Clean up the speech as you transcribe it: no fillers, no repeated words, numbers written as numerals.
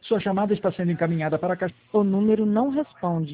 Sua chamada está sendo encaminhada para a caixa. O número não responde.